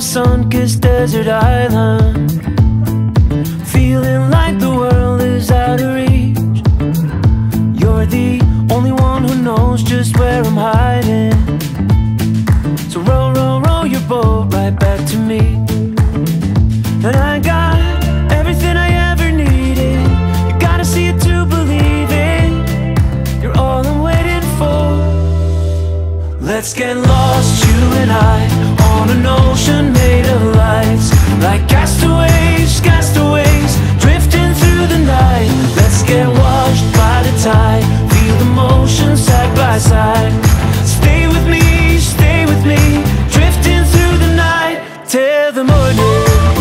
sun-kissed desert island, feeling like the world is out of reach. You're the only one who knows just where I'm hiding. So row, row, row your boat right back to me. And I got everything I ever needed. You gotta see it to believe it. You're all I'm waiting for. Let's get lost, you and I, on an ocean made of lights, like castaways, castaways, drifting through the night. Let's get washed by the tide, feel the motion side by side. Stay with me, drifting through the night till the morning.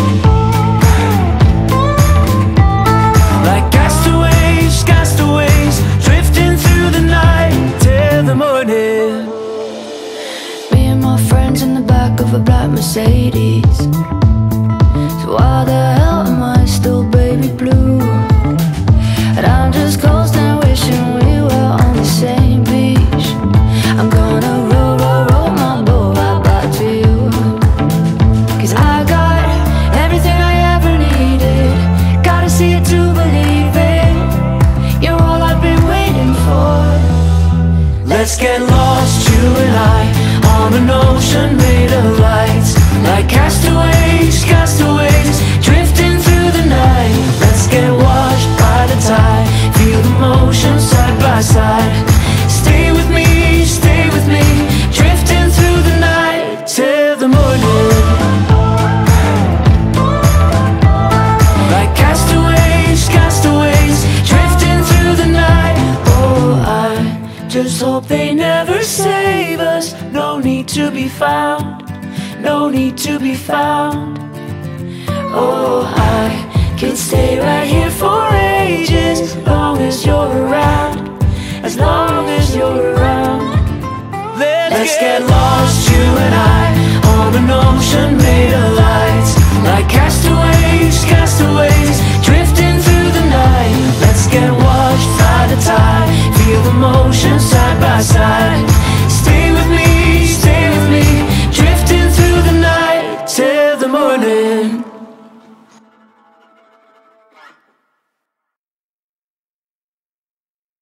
Like castaways, castaways, drifting through the night till the morning. Me and my friends in the back of a black Mercedes. So why the hell am I still baby blue? And I'm just coasting, wishing we were on the same beach. I'm gonna roll, roll, roll my boat right back to you. 'Cause I got everything I ever needed. Gotta see it to believe it. You're all I've been waiting for. Let's get lost, you and I, on an ocean made of lights, like castaways, castaways, drifting through the night. Let's get washed by the tide, feel the motion side by side. Stay with me, drifting through the night till the morning. Like castaways, castaways, drifting through the night. Oh, I just hope they never save us. No need to be found, no need to be found. Oh, I can stay right here for ages, as long as you're around, as long as you're around. Let's get lost, you and I, on an ocean made of lights, like castaways, castaways, drifting through the night. Let's get washed by the tide, feel the motion side by side.